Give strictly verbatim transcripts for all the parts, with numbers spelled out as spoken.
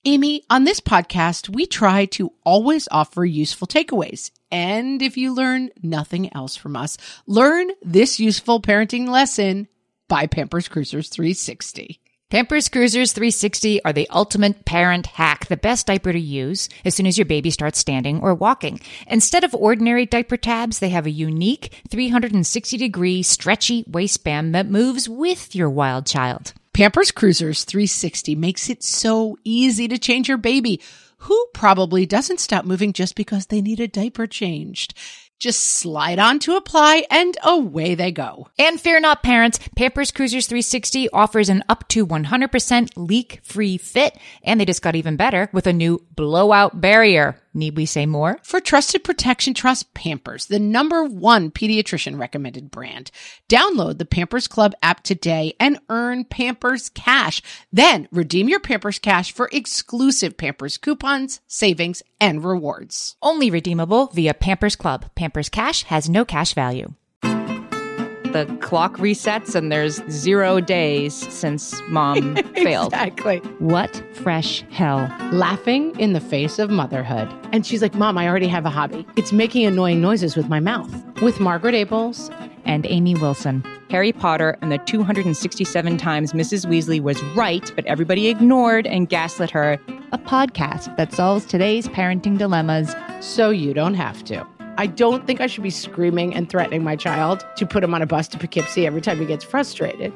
Amy, on this podcast, we try to always offer useful takeaways. And if you learn nothing else from us, learn this useful parenting lesson by Pampers Cruisers three sixty. Pampers Cruisers three sixty are the ultimate parent hack, the best diaper to use as soon as your baby starts standing or walking. Instead of ordinary diaper tabs, they have a unique three hundred sixty degree stretchy waistband that moves with your wild child. Pampers Cruisers three sixty makes it so easy to change your baby, who probably doesn't stop moving just because they need a diaper changed. Just slide on to apply and away they go. And fear not, parents, Pampers Cruisers three sixty offers an up to one hundred percent leak-free fit, and they just got even better with a new blowout barrier. Need we say more? For trusted protection, trust Pampers, the number one pediatrician recommended brand. Download the Pampers Club app today and earn Pampers Cash. Then redeem your Pampers Cash for exclusive Pampers coupons, savings, and rewards. Only redeemable via Pampers Club. Pampers Cash has no cash value. The clock resets and there's zero days since mom failed. Exactly. What fresh hell? Laughing in the face of motherhood. And she's like, Mom, I already have a hobby. It's making annoying noises with my mouth. With Margaret Abels and Amy Wilson. Harry Potter and the two hundred sixty-seven times Missus Weasley was right, but everybody ignored and gaslit her. A podcast that solves today's parenting dilemmas so you don't have to. I don't think I should be screaming and threatening my child to put him on a bus to Poughkeepsie every time he gets frustrated.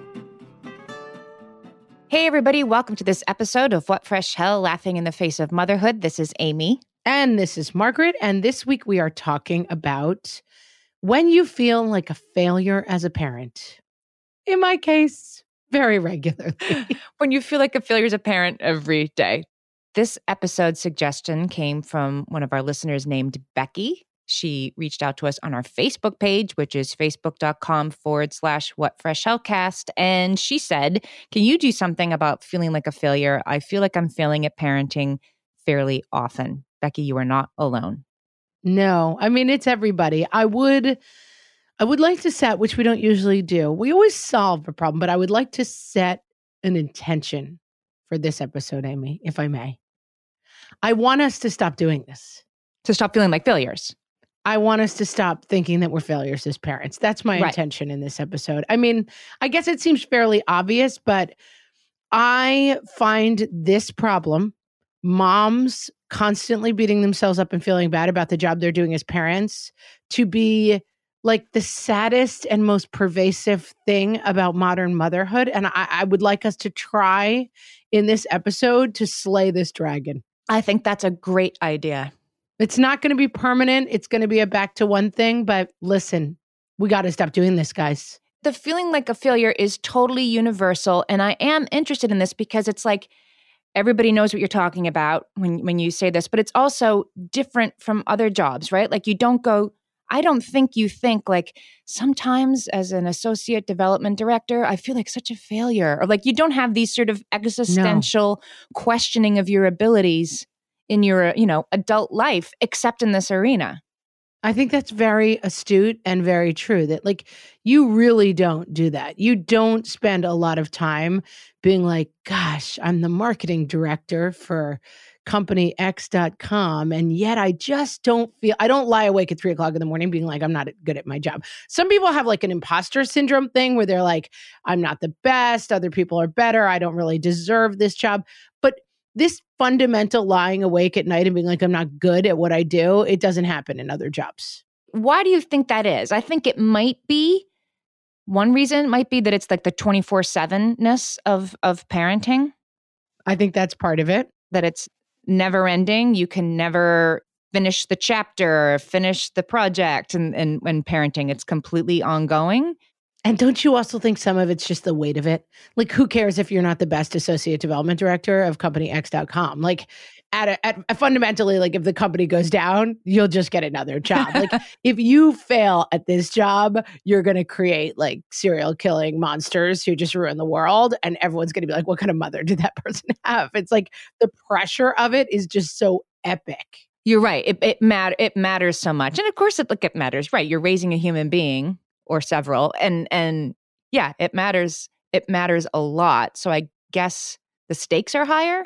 Hey, everybody. Welcome to this episode of What Fresh Hell, Laughing in the Face of Motherhood. This is Amy. And this is Margaret. And this week we are talking about when you feel like a failure as a parent. In my case, very regularly. When you feel like a failure as a parent every day. This episode suggestion came from one of our listeners named Becky. She reached out to us on our Facebook page, which is facebook.com forward slash what fresh hellcast. And she said, can you do something about feeling like a failure? I feel like I'm failing at parenting fairly often. Becky, you are not alone. No, I mean, it's everybody. I would, I would like to set, which we don't usually do. We always solve a problem, but I would like to set an intention for this episode, Amy, if I may. I want us to stop doing this. To stop feeling like failures. I want us to stop thinking that we're failures as parents. That's my right. intention in this episode. I mean, I guess it seems fairly obvious, but I find this problem, moms constantly beating themselves up and feeling bad about the job they're doing as parents, to be like the saddest and most pervasive thing about modern motherhood. And I, I would like us to try in this episode to slay this dragon. I think that's a great idea. It's not going to be permanent. It's going to be a back to one thing. But listen, we got to stop doing this, guys. The feeling like a failure is totally universal. And I am interested in this because it's like everybody knows what you're talking about when, when you say this, but it's also different from other jobs, right? Like you don't go, I don't think you think like sometimes as an associate development director, I feel like such a failure. Or like you don't have these sort of existential no. questioning of your abilities in your, you know, adult life, except in this arena. I think that's very astute and very true that like you really don't do that. You don't spend a lot of time being like, gosh, I'm the marketing director for company x dot com. And yet I just don't feel, I don't lie awake at three o'clock in the morning being like, I'm not good at my job. Some people have like an imposter syndrome thing where they're like, I'm not the best. Other people are better. I don't really deserve this job. But this fundamental lying awake at night and being like, I'm not good at what I do, it doesn't happen in other jobs. Why do you think that is? I think it might be, one reason might be that it's like the twenty-four seven-ness of, of parenting. I think that's part of it. That it's never ending. You can never finish the chapter, finish the project. And, and when parenting, it's completely ongoing. And don't you also think some of it's just the weight of it? Like, who cares if you're not the best associate development director of company x dot com? Like, at, a, at fundamentally, like if the company goes down, you'll just get another job. Like, if you fail at this job, you're going to create like serial killing monsters who just ruin the world. And everyone's going to be like, what kind of mother did that person have? It's like the pressure of it is just so epic. You're right. It it, mat- it matters so much. And of course, it, like, it matters, right? You're raising a human being. Or several. And, and yeah, it matters. It matters a lot. So I guess the stakes are higher.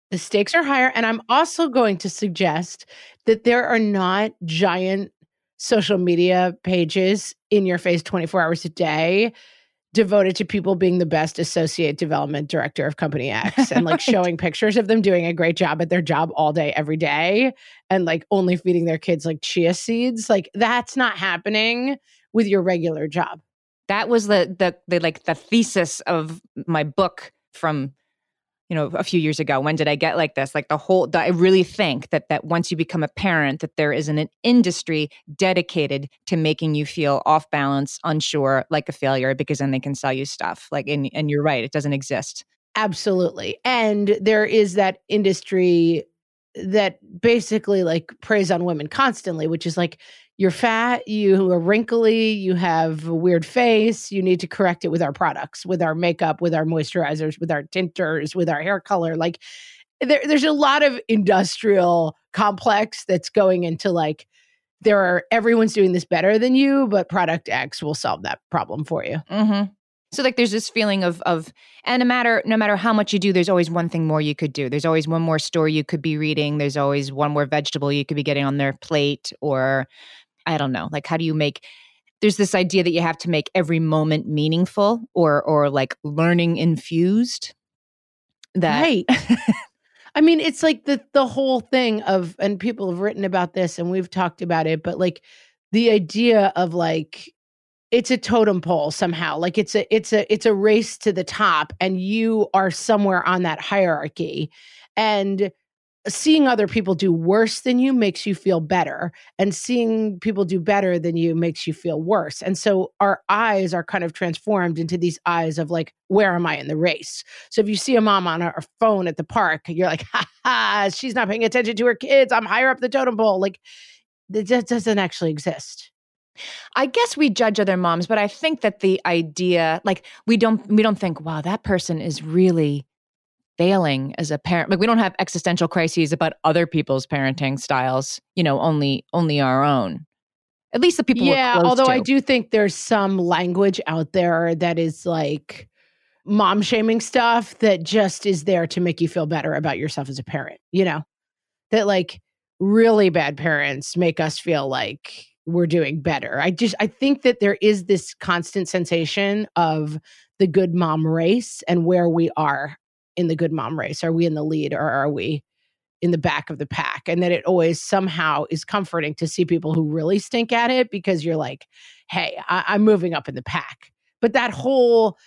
The stakes are higher. And I'm also going to suggest that there are not giant social media pages in your face twenty-four hours a day devoted to people being the best associate development director of company X and like Right. showing pictures of them doing a great job at their job all day, every day, and like only feeding their kids like chia seeds. Like that's not happening with your regular job. That was the the the like the thesis of my book from, you know, a few years ago. When did I get like this? Like the whole, the, I really think that that once you become a parent, that there is an, an industry dedicated to making you feel off balance, unsure, like a failure, because then they can sell you stuff. Like, and, and you're right, it doesn't exist. Absolutely. And there is that industry that basically like preys on women constantly, which is like, you're fat, you are wrinkly, you have a weird face, you need to correct it with our products, with our makeup, with our moisturizers, with our tinters, with our hair color. Like there, there's a lot of industrial complex that's going into like, there are, everyone's doing this better than you, but product X will solve that problem for you. Mm-hmm. So like there's this feeling of, of, and no matter, no matter how much you do, there's always one thing more you could do. There's always one more story you could be reading. There's always one more vegetable you could be getting on their plate, or I don't know, like how do you make, there's this idea that you have to make every moment meaningful or or like learning infused. That Right. I mean, it's like the the whole thing of, and people have written about this and we've talked about it, but like the idea of like, it's a totem pole somehow. Like it's a it's a it's a race to the top and you are somewhere on that hierarchy. And seeing other people do worse than you makes you feel better, and seeing people do better than you makes you feel worse. And so our eyes are kind of transformed into these eyes of like, where am I in the race? So if you see a mom on her phone at the park, you're like, ha ha, she's not paying attention to her kids. I'm higher up the totem pole. Like that doesn't actually exist. I guess we judge other moms, but I think that the idea, like we don't we don't think, wow, that person is really failing as a parent. Like we don't have existential crises about other people's parenting styles, you know, only only our own. At least the people yeah, we're close although to. I do think there's some language out there that is like mom shaming stuff that just is there to make you feel better about yourself as a parent, you know? That like really bad parents make us feel like we're doing better. I just I think that there is this constant sensation of the good mom race and where we are in the good mom race. Are we in the lead or are we in the back of the pack? And that it always somehow is comforting to see people who really stink at it, because you're like, hey, I- I'm moving up in the pack. But that whole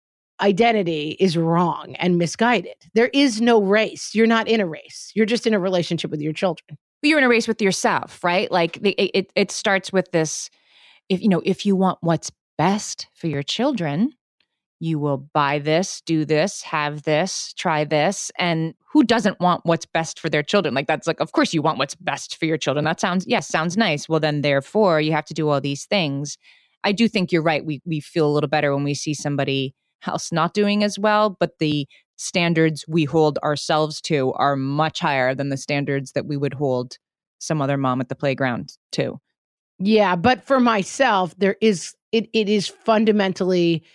identity is wrong and misguided. There is no race. You're not in a race. You're just in a relationship with your children. You're in a race with yourself, right? Like the, it, it starts with this, if you know, if you want what's best for your children, you will buy this, do this, have this, try this. And who doesn't want what's best for their children? Like that's like, of course you want what's best for your children. That sounds, yes, sounds nice. Well, then therefore you have to do all these things. I do think you're right. We we feel a little better when we see somebody else not doing as well, but the standards we hold ourselves to are much higher than the standards that we would hold some other mom at the playground to. Yeah, but for myself, there is it it is fundamentally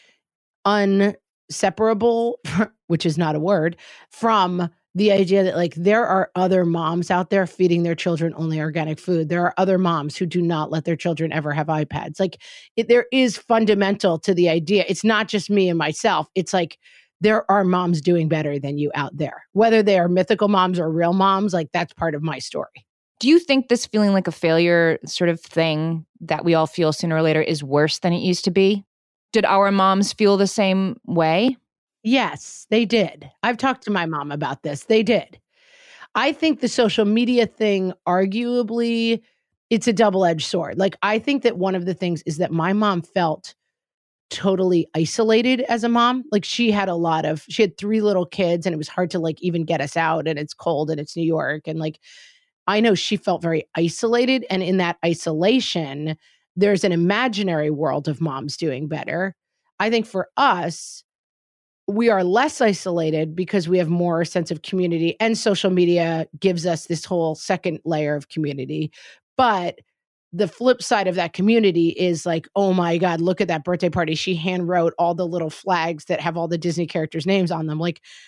unseparable, which is not a word, from the idea that like there are other moms out there feeding their children only organic food. There are other moms who do not let their children ever have iPads. Like it, there is fundamental to the idea. It's not just me and myself. It's like there are moms doing better than you out there, whether they are mythical moms or real moms. Like that's part of my story. Do you think this feeling like a failure sort of thing that we all feel sooner or later is worse than it used to be? Did our moms feel the same way? Yes, they did. I've talked to my mom about this. They did. I think the social media thing, arguably, it's a double-edged sword. Like, I think that one of the things is that my mom felt totally isolated as a mom. Like, she had a lot of, she had three little kids, and it was hard to, like, even get us out, and it's cold, and it's New York. And, like, I know she felt very isolated. And in that isolation, there's an imaginary world of moms doing better. I think for us, we are less isolated because we have more sense of community, and social media gives us this whole second layer of community. But the flip side of that community is like, oh my God, look at that birthday party. She hand wrote all the little flags that have all the Disney characters' names on them. Like,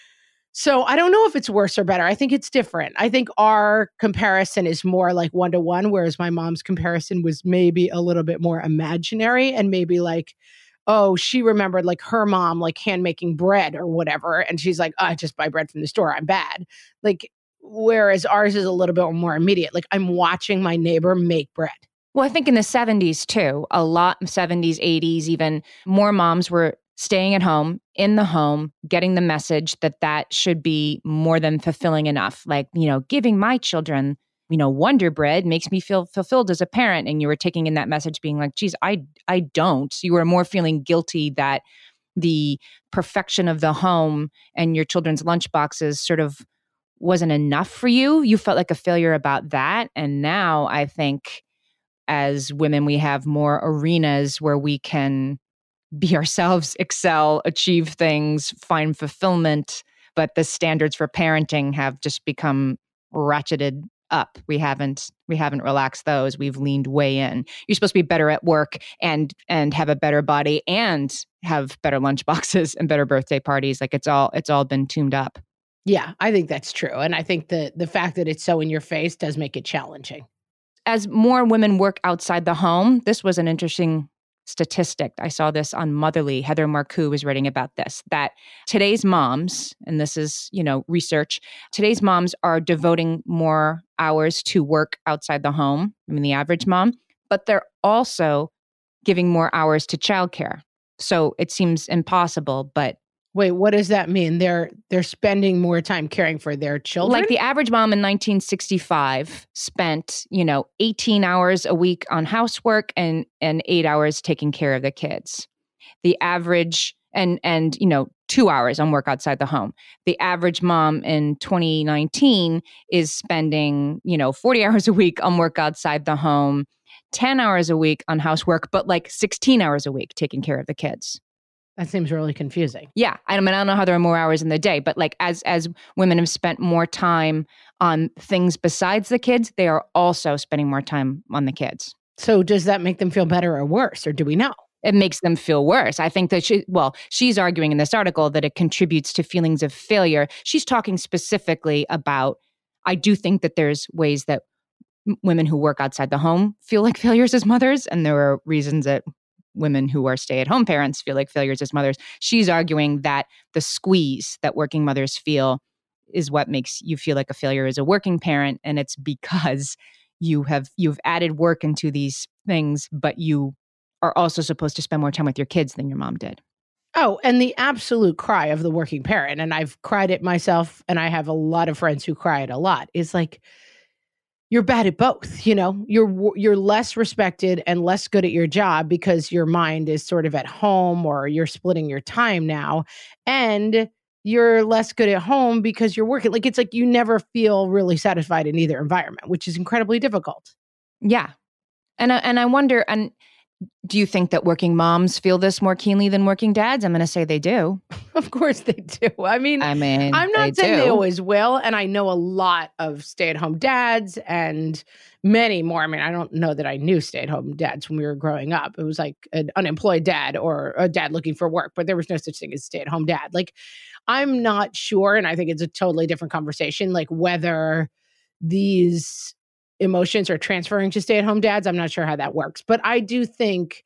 So I don't know if it's worse or better. I think it's different. I think our comparison is more like one to one, whereas my mom's comparison was maybe a little bit more imaginary and maybe like, oh, she remembered like her mom, like hand making bread or whatever. And she's like, oh, I just buy bread from the store. I'm bad. Like, whereas ours is a little bit more immediate. Like I'm watching my neighbor make bread. Well, I think in the seventies too, a lot of seventies, eighties, even more moms were staying at home, in the home, getting the message that that should be more than fulfilling enough. Like, you know, giving my children, you know, Wonder Bread makes me feel fulfilled as a parent. And you were taking in that message being like, geez, I, I don't. You were more feeling guilty that the perfection of the home and your children's lunchboxes sort of wasn't enough for you. You felt like a failure about that. And now I think as women, we have more arenas where we can be ourselves, excel, achieve things, find fulfillment. But the standards for parenting have just become ratcheted up. We haven't we haven't relaxed those. We've leaned way in. You're supposed to be better at work and and have a better body and have better lunch boxes and better birthday parties. Like it's all it's all been tuned up. Yeah, I think that's true. And I think the the fact that it's so in your face does make it challenging. As more women work outside the home, this was an interesting statistic. I saw this on Motherly. Heather Marcoux was writing about this, that today's moms, and this is, you know, research, today's moms are devoting more hours to work outside the home. I mean, the average mom, but they're also giving more hours to childcare. So it seems impossible, but wait, what does that mean? They're they're spending more time caring for their children? Like the average mom in nineteen sixty-five spent, you know, eighteen hours a week on housework and and eight hours taking care of the kids. The average and and you know, two hours on work outside the home. The average mom in twenty nineteen is spending, you know, forty hours a week on work outside the home, ten hours a week on housework, but like sixteen hours a week taking care of the kids. That seems really confusing. Yeah. I mean, I don't know how there are more hours in the day, but like as as women have spent more time on things besides the kids, they are also spending more time on the kids. So does that make them feel better or worse, or do we know? It makes them feel worse. I think that she, well, she's arguing in this article that it contributes to feelings of failure. She's talking specifically about, I do think that there's ways that m- women who work outside the home feel like failures as mothers, and there are reasons that women who are stay-at-home parents feel like failures as mothers. She's arguing that the squeeze that working mothers feel is what makes you feel like a failure as a working parent. And it's because you have, you've added work into these things, but you are also supposed to spend more time with your kids than your mom did. Oh, and the absolute cry of the working parent, and I've cried it myself, and I have a lot of friends who cry it a lot, is like, you're bad at both. You know, you're you're less respected and less good at your job because your mind is sort of at home, or you're splitting your time now, and you're less good at home because you're working. Like, it's like you never feel really satisfied in either environment, which is incredibly difficult. Yeah. And I, and I wonder, and do you think that working moms feel this more keenly than working dads? I'm going to say they do. Of course they do. I mean, I mean, I'm not they saying do. they always will. And I know a lot of stay-at-home dads and many more. I mean, I don't know that I knew stay-at-home dads when we were growing up. It was like an unemployed dad or a dad looking for work, but there was no such thing as stay-at-home dad. Like, I'm not sure, and I think it's a totally different conversation, like whether these emotions are transferring to stay-at-home dads. I'm not sure how that works. But I do think,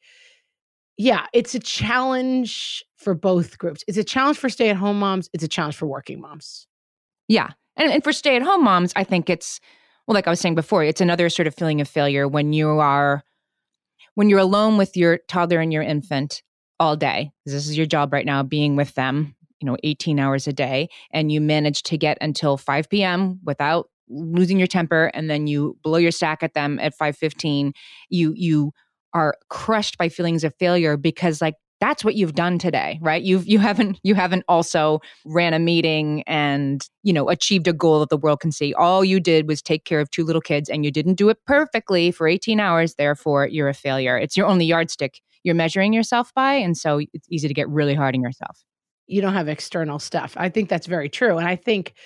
yeah, it's a challenge for both groups. It's a challenge for stay-at-home moms. It's a challenge for working moms. Yeah. And, and for stay-at-home moms, I think it's, well, like I was saying before, it's another sort of feeling of failure when you are, when you're alone with your toddler and your infant all day. This is your job right now, being with them, you know, eighteen hours a day, and you manage to get until five p.m. without losing your temper, and then you blow your stack at them at five fifteen. You you are crushed by feelings of failure because, like, that's what you've done today, right? You've you haven't you haven't also ran a meeting and, you know, achieved a goal that the world can see. All you did was take care of two little kids, and you didn't do it perfectly for eighteen hours. Therefore, you're a failure. It's your only yardstick you're measuring yourself by, and so it's easy to get really hard on yourself. You don't have external stuff. I think that's very true, and I think.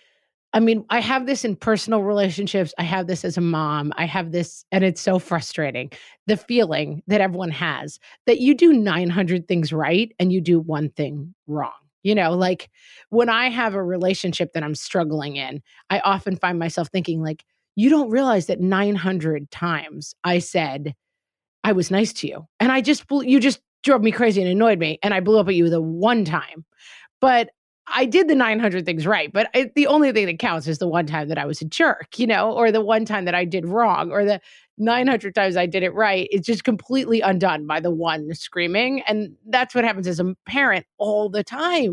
I mean, I have this in personal relationships. I have this as a mom. I have this, and it's so frustrating. The feeling that everyone has that you do nine hundred things right and you do one thing wrong. You know, like when I have a relationship that I'm struggling in, I often find myself thinking like, you don't realize that nine hundred times I said, I was nice to you. And I just, you just drove me crazy and annoyed me. And I blew up at you the one time. But I did the nine hundred things right. But I, the only thing that counts is the one time that I was a jerk, you know, or the one time that I did wrong, or the nine hundred times I did it right. It's just completely undone by the one screaming. And that's what happens as a parent all the time.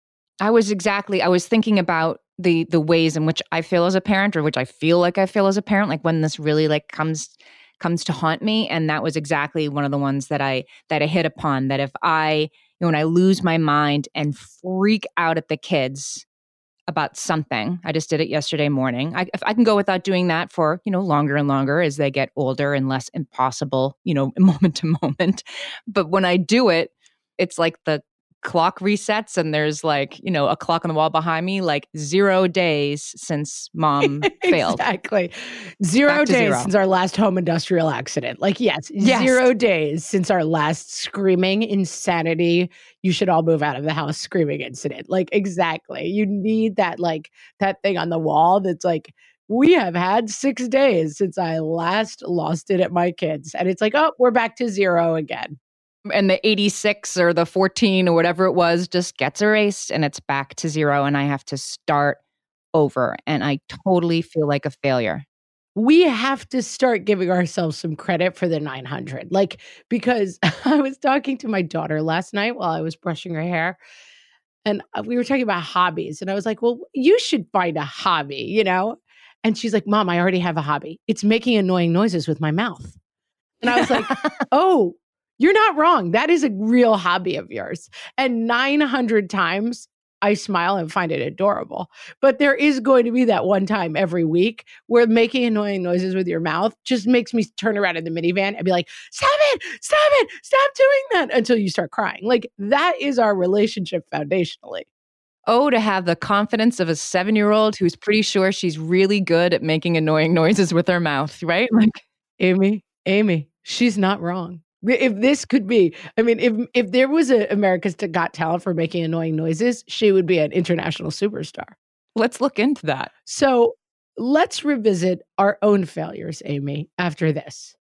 I was exactly, I was thinking about the the ways in which I feel as a parent, or which I feel like I feel as a parent, like when this really like comes comes to haunt me. And that was exactly one of the ones that I that I hit upon, that if I, you know, when I lose my mind and freak out at the kids about something, I just did it yesterday morning. I, if I can go without doing that for, you know, longer and longer as they get older and less impossible, you know, moment to moment. But when I do it, it's like the clock resets and there's like, you know, a clock on the wall behind me, like zero days since mom failed. Exactly. Zero days zero. since our last home industrial accident. Like, yes, yes, zero days since our last screaming insanity. You should all move out of the house screaming incident. Like, exactly. You need that, like, that thing on the wall that's like, we have had six days since I last lost it at my kids. And it's like, oh, we're back to zero again. And the eighty-six or the fourteen or whatever it was just gets erased and it's back to zero and I have to start over. And I totally feel like a failure. We have to start giving ourselves some credit for the nine hundred. Like, because I was talking to my daughter last night while I was brushing her hair, and we were talking about hobbies. And I was like, well, you should find a hobby, you know? And she's like, Mom, I already have a hobby. It's making annoying noises with my mouth. And I was like, oh, you're not wrong. That is a real hobby of yours. And nine hundred times I smile and find it adorable. But there is going to be that one time every week where making annoying noises with your mouth just makes me turn around in the minivan and be like, stop it, stop it, stop doing that, until you start crying. Like, that is our relationship foundationally. Oh, to have the confidence of a seven-year-old who's pretty sure she's really good at making annoying noises with her mouth, right? Like, Amy, Amy, she's not wrong. If this could be, I mean, if if there was a America's Got Talent for making annoying noises, she would be an international superstar. Let's look into that. So let's revisit our own failures, Amy, after this.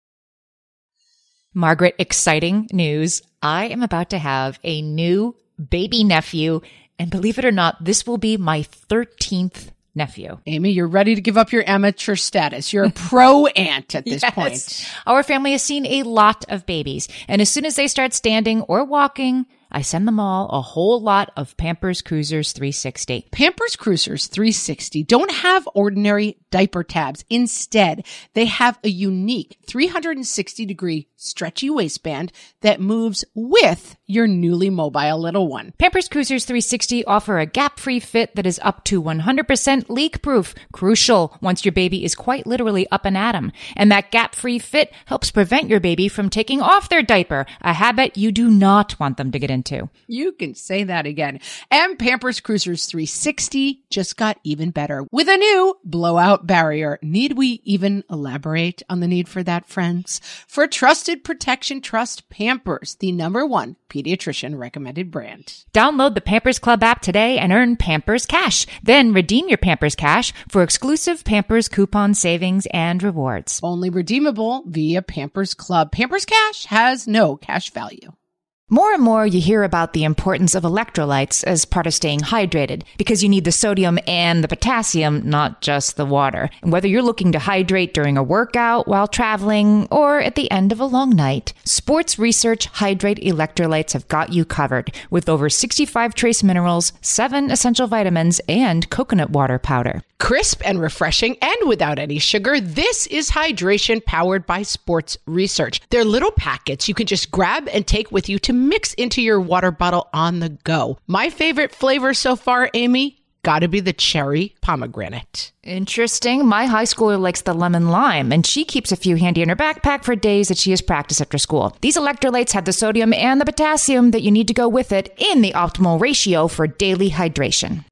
Margaret, exciting news. I am about to have a new baby nephew. And believe it or not, this will be my thirteenth nephew. Amy, you're ready to give up your amateur status. You're a pro aunt at this yes. point. Our family has seen a lot of babies. And as soon as they start standing or walking, I send them all a whole lot of Pampers Cruisers three sixty. Pampers Cruisers three sixty don't have ordinary diaper tabs. Instead, they have a unique three hundred sixty degree stretchy waistband that moves with your newly mobile little one. Pampers Cruisers three sixty offer a gap-free fit that is up to one hundred percent leak-proof. Crucial once your baby is quite literally up and at 'em. And that gap-free fit helps prevent your baby from taking off their diaper, a habit you do not want them to get into. Into. You can say that again. And Pampers Cruisers three sixty just got even better with a new blowout barrier. Need we even elaborate on the need for that, friends? For trusted protection, trust Pampers, the number one pediatrician recommended brand. Download the Pampers Club app today and earn Pampers Cash. Then redeem your Pampers Cash for exclusive Pampers coupon savings and rewards. Only redeemable via Pampers Club. Pampers Cash has no cash value. More and more you hear about the importance of electrolytes as part of staying hydrated because you need the sodium and the potassium, not just the water. And whether you're looking to hydrate during a workout, while traveling, or at the end of a long night, Sports Research Hydrate Electrolytes have got you covered with over sixty-five trace minerals, seven essential vitamins, and coconut water powder. Crisp and refreshing and without any sugar, this is hydration powered by Sports Research. They're little packets you can just grab and take with you to mix into your water bottle on the go. My favorite flavor so far, Amy, gotta be the cherry pomegranate. Interesting. My high schooler likes the lemon lime, and she keeps a few handy in her backpack for days that she has practice after school. These electrolytes have the sodium and the potassium that you need to go with it in the optimal ratio for daily hydration.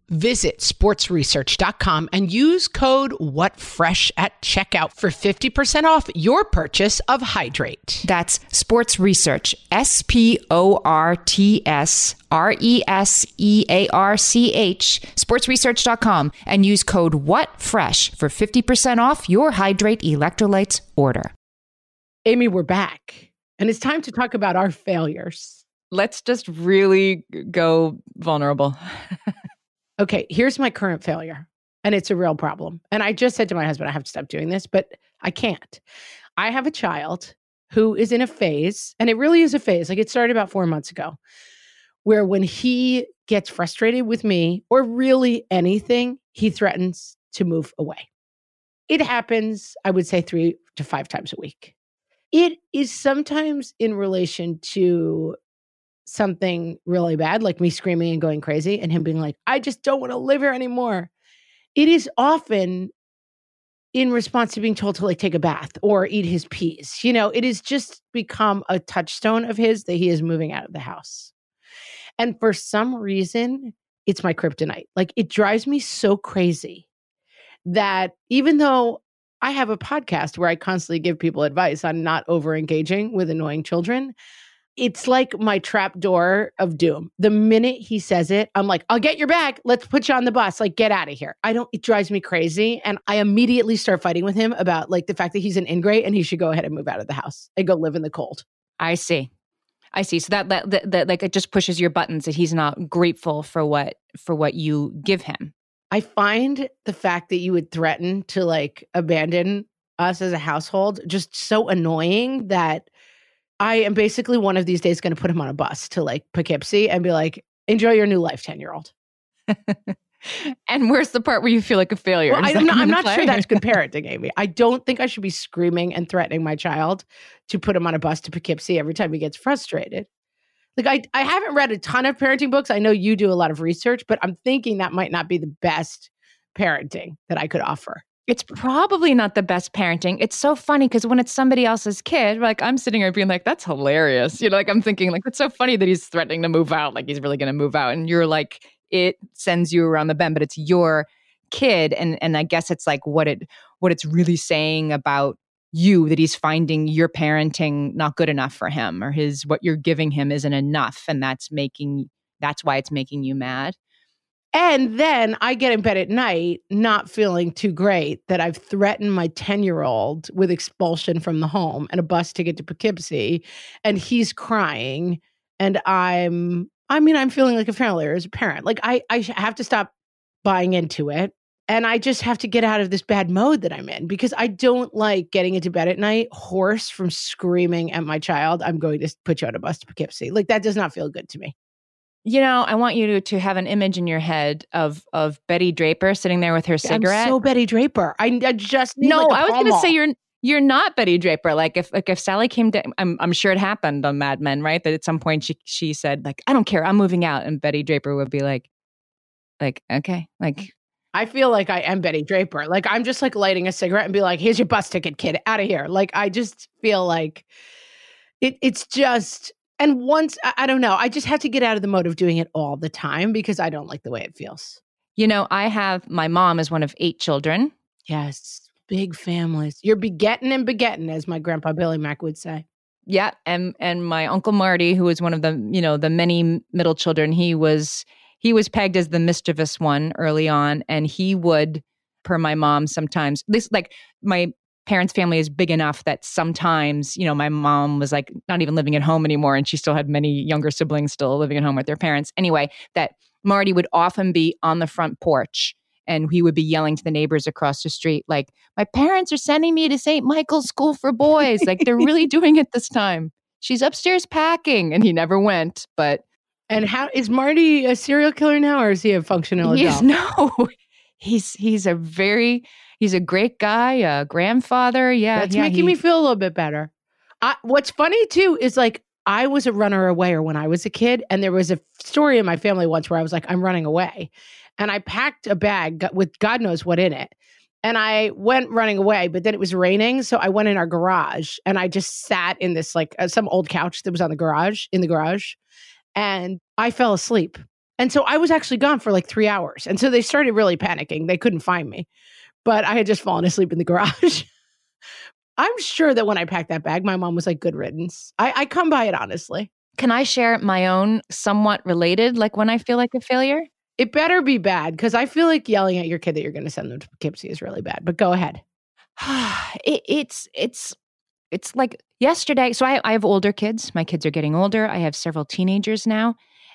Visit sports research dot com and use code WhatFresh at checkout for fifty percent off your purchase of Hydrate. That's Sports Research, S P O R T S R E S E A R C H, sports research dot com, and use code WhatFresh for fifty percent off your Hydrate electrolytes order. Amy, we're back, and it's time to talk about our failures. Let's just really go vulnerable. Okay, here's my current failure, and it's a real problem. And I just said to my husband, I have to stop doing this, but I can't. I have a child who is in a phase, and it really is a phase, like it started about four months ago, where when he gets frustrated with me or really anything, he threatens to move away. It happens, I would say, three to five times a week. It is sometimes in relation to something really bad, like me screaming and going crazy and him being like, I just don't want to live here anymore. It is often in response to being told to like take a bath or eat his peas. You know, it has just become a touchstone of his that he is moving out of the house. And for some reason, it's my kryptonite. Like it drives me so crazy that even though I have a podcast where I constantly give people advice on not over engaging with annoying children, it's like my trap door of doom. The minute he says it, I'm like, I'll get your bag. Let's put you on the bus. Like, get out of here. I don't, it drives me crazy. And I immediately start fighting with him about like the fact that he's an ingrate and he should go ahead and move out of the house and go live in the cold. I see. I see. So that, that, that, that like, it just pushes your buttons that he's not grateful for what, for what you give him. I find the fact that you would threaten to like abandon us as a household just so annoying that I am basically one of these days going to put him on a bus to like Poughkeepsie and be like, enjoy your new life, ten-year-old. And where's the part where you feel like a failure? Well, I'm not, I'm not sure that's good parenting, Amy. I don't think I should be screaming and threatening my child to put him on a bus to Poughkeepsie every time he gets frustrated. Like I, I haven't read a ton of parenting books. I know you do a lot of research, but I'm thinking that might not be the best parenting that I could offer. It's probably not the best parenting. It's so funny because when it's somebody else's kid, like I'm sitting here being like, that's hilarious. You know, like I'm thinking like, it's so funny that he's threatening to move out. Like he's really going to move out. And you're like, it sends you around the bend, but it's your kid. And and I guess it's like what it what it's really saying about you, that he's finding your parenting not good enough for him, or his what you're giving him isn't enough. And that's making that's why it's making you mad. And then I get in bed at night not feeling too great that I've threatened my ten-year-old with expulsion from the home and a bus ticket to Poughkeepsie, and he's crying, and I'm, I mean, I'm feeling like a failure as a parent. Like I, I have to stop buying into it, and I just have to get out of this bad mode that I'm in because I don't like getting into bed at night hoarse from screaming at my child, I'm going to put you on a bus to Poughkeepsie. Like that does not feel good to me. You know, I want you to, to have an image in your head of of Betty Draper sitting there with her cigarette. I'm so Betty Draper. I, I just need no. like a I was going to Pall say Mall. you're you're not Betty Draper. Like if like if Sally came to, I'm I'm sure it happened on Mad Men, right? That at some point she she said like, I don't care, I'm moving out, and Betty Draper would be like, like okay, like. I feel like I am Betty Draper. Like I'm just like lighting a cigarette and be like, here's your bus ticket, kid, out of here. Like I just feel like it. It's just. And once, I don't know, I just have to get out of the mode of doing it all the time because I don't like the way it feels. You know, I have, my mom is one of eight children. Yes, big families. You're begetting and begetting, as my grandpa Billy Mack would say. Yeah, and and my uncle Marty, who was one of the, you know, the many middle children, he was he was pegged as the mischievous one early on, and he would, per my mom, sometimes, this like my parents' family is big enough that sometimes, you know, my mom was like not even living at home anymore, and she still had many younger siblings still living at home with their parents. Anyway, that Marty would often be on the front porch, and he would be yelling to the neighbors across the street, like, my parents are sending me to Saint Michael's School for Boys. Like, they're really doing it this time. She's upstairs packing. And he never went, but. And how is Marty a serial killer now, or is he a functional adult? He's, no, he's he's a very, he's a great guy, a grandfather. Yeah. That's yeah, making he, me feel a little bit better. I, what's funny too is like, I was a runner awayer when I was a kid. And there was a story in my family once where I was like, I'm running away. And I packed a bag with God knows what in it. And I went running away, but then it was raining. So I went in our garage and I just sat in this, like uh, some old couch that was on the garage, in the garage. And I fell asleep. And so I was actually gone for like three hours. And so they started really panicking. They couldn't find me, but I had just fallen asleep in the garage. I'm sure that when I packed that bag, my mom was like, good riddance. I, I come by it honestly. Can I share my own somewhat related, like when I feel like a failure? It better be bad because I feel like yelling at your kid that you're going to send them to Poughkeepsie is really bad. But go ahead. it, it's it's it's like yesterday. So I, I have older kids. My kids are getting older. I have several teenagers now.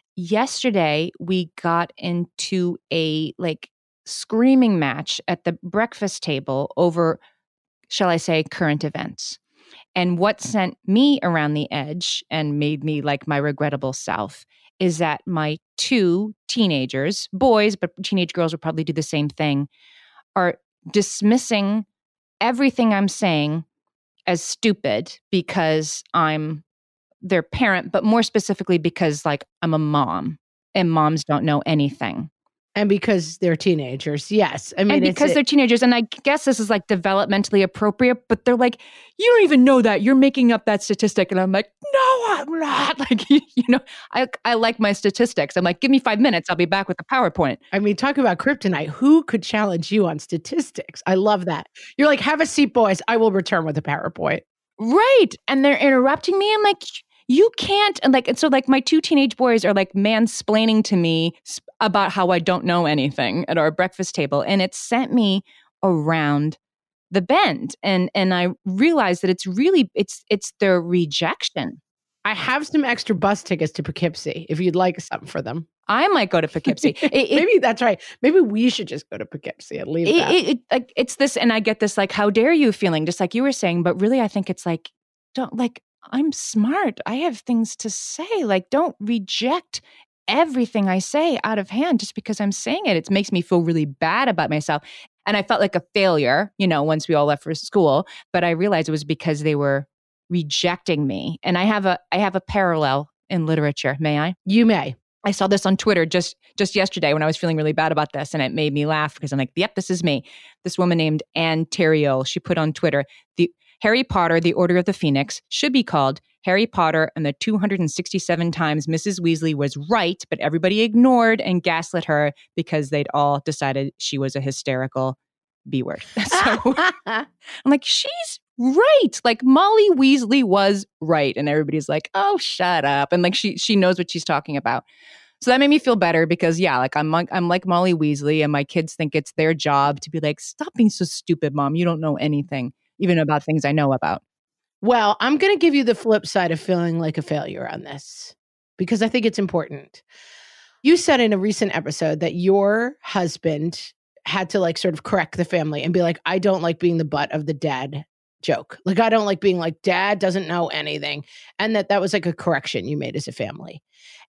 Yesterday we got into a like screaming match at the breakfast table over, shall I say, current events. And what sent me around the edge and made me like my regrettable self is that my two teenagers, boys, but teenage girls would probably do the same thing, are dismissing everything I'm saying as stupid because I'm their parent, but more specifically because like I'm a mom and moms don't know anything. And because they're teenagers, yes. I mean, and because it's, they're teenagers, and I guess this is like developmentally appropriate, but they're like, you don't even know that. You're making up that statistic. And I'm like, no, I'm not. Like, you know, I I like my statistics. I'm like, give me five minutes. I'll be back with the PowerPoint. I mean, talk about kryptonite. Who could challenge you on statistics? I love that. You're like, have a seat, boys. I will return with a PowerPoint. Right. And they're interrupting me. I'm like, you can't. And like, and so like my two teenage boys are like mansplaining to me about how I don't know anything at our breakfast table. And it sent me around the bend. And, and I realized that it's really, it's, it's their rejection. I have some extra bus tickets to Poughkeepsie if you'd like something for them. I might go to Poughkeepsie. It, it, Maybe that's right. Maybe we should just go to Poughkeepsie and leave it, that. It, it, like, it's this, and I get this like, how dare you feeling, just like you were saying, but really I think it's like, don't like, I'm smart. I have things to say. Like, don't reject everything I say out of hand just because I'm saying it. It makes me feel really bad about myself. And I felt like a failure, you know, once we all left for school, but I realized it was because they were rejecting me. And I have a I have a parallel in literature. May I? You may. I saw this on Twitter just just yesterday when I was feeling really bad about this, and it made me laugh because I'm like, yep, this is me. This woman named Anne Theriot, she put on Twitter, the Harry Potter, the Order of the Phoenix, should be called Harry Potter and the two hundred sixty-seven times Missus Weasley was right, but everybody ignored and gaslit her because they'd all decided she was a hysterical B-word. So I'm like, she's right. Like Molly Weasley was right. And everybody's like, oh, shut up. And like, she she knows what she's talking about. So that made me feel better because, yeah, like I'm, I'm like Molly Weasley and my kids think it's their job to be like, stop being so stupid, Mom. You don't know anything, even about things I know about. Well, I'm going to give you the flip side of feeling like a failure on this because I think it's important. You said in a recent episode that your husband had to like sort of correct the family and be like, I don't like being the butt of the dad joke. Like, I don't like being like, dad doesn't know anything. And that that was like a correction you made as a family.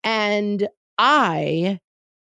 And I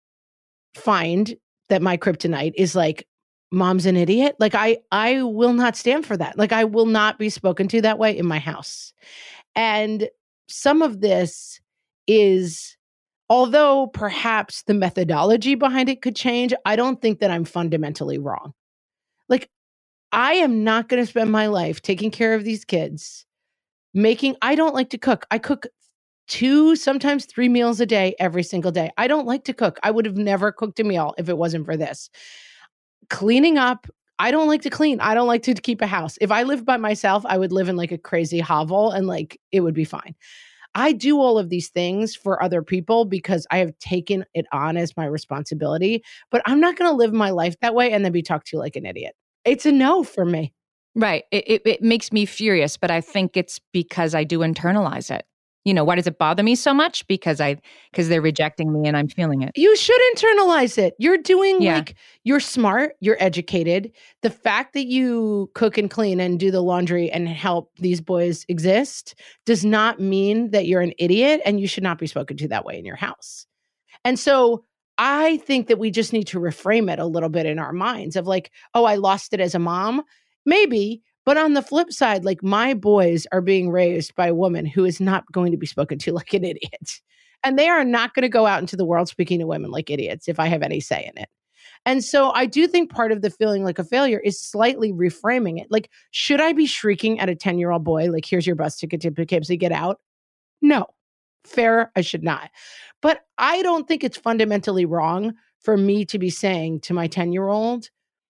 find that my kryptonite is like, mom's an idiot. Like I, I will not stand for that. Like I will not be spoken to that way in my house. And some of this is, although perhaps the methodology behind it could change, I don't think that I'm fundamentally wrong. Like I am not going to spend my life taking care of these kids, making, I don't like to cook. I cook two, sometimes three meals a day, every single day. I don't like to cook. I would have never cooked a meal if it wasn't for this. Cleaning up, I don't like to clean. I don't like to keep a house. If I lived by myself, I would live in like a crazy hovel and like it would be fine. I do all of these things for other people because I have taken it on as my responsibility, but I'm not going to live my life that way and then be talked to like an idiot. It's a no for me. Right. It, it, it makes me furious, but I think it's because I do internalize it. You know, why does it bother me so much? Because I, because they're rejecting me and I'm feeling it. You should internalize it. You're doing Yeah. like, you're smart, you're educated. The fact that you cook and clean and do the laundry and help these boys exist does not mean that you're an idiot and you should not be spoken to that way in your house. And so I think that we just need to reframe it a little bit in our minds of like, oh, I lost it as a mom. Maybe. But on the flip side, like my boys are being raised by a woman who is not going to be spoken to like an idiot. And they are not going to go out into the world speaking to women like idiots if I have any say in it. And so I do think part of the feeling like a failure is slightly reframing it. Like, should I be shrieking at a ten-year-old boy, like, here's your bus ticket to Poughkeepsie, get out? No. fair, I should not. But I don't think it's fundamentally wrong for me to be saying to my ten-year-old,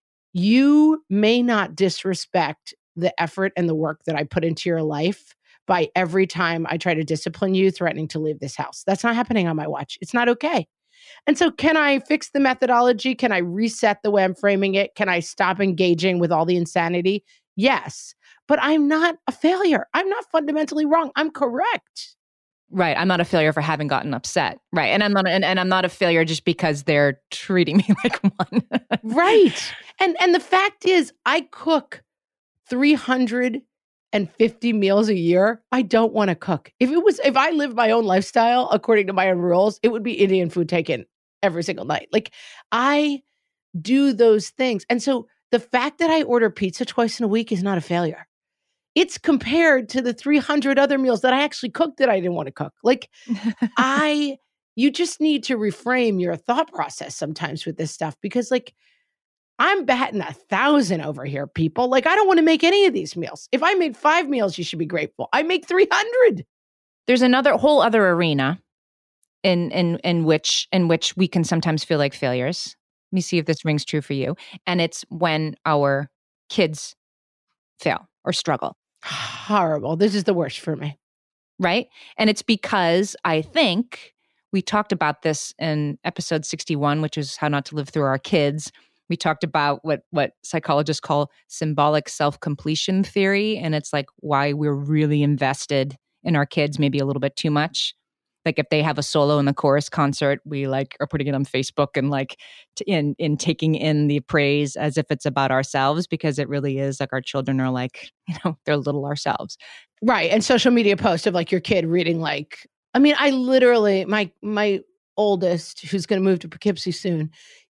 you may not disrespect the effort and the work that I put into your life by every time I try to discipline you, threatening to leave this house. That's not happening on my watch. It's not okay. And so can I fix the methodology? Can I reset the way I'm framing it? Can I stop engaging with all the insanity? Yes. But I'm not a failure. I'm not fundamentally wrong. I'm correct. Right. I'm not a failure for having gotten upset. Right. And I'm not and, and I'm not a failure just because they're treating me like one. Right. And and the fact is, I cook three hundred fifty meals a year. I don't want to cook. If it was if I lived my own lifestyle according to my own rules, it would be Indian food taken every single night. Like I do those things. And so the fact that I order pizza twice in a week is not a failure. It's compared to the three hundred other meals that I actually cooked that I didn't want to cook. Like I, you just need to reframe your thought process sometimes with this stuff because like I'm batting a thousand over here, people. Like I don't want to make any of these meals. If I made five meals, you should be grateful. I make three hundred. There's another whole other arena in, in, in which, in which we can sometimes feel like failures. Let me see if this rings true for you. And it's when our kids fail or struggle. Horrible. This is the worst for me. Right? And it's because I think we talked about this in episode sixty-one, which is how not to live through our kids. We talked about what, what psychologists call symbolic self-completion theory. And it's like why we're really invested in our kids, maybe a little bit too much. Like if they have a solo in the chorus concert, we like are putting it on Facebook and like t- in in taking in the praise as if it's about ourselves because it really is like our children are like, you know, they're little ourselves. Right. And social media posts of like your kid reading like, I mean, I literally, my my oldest, who's going to move to Poughkeepsie soon,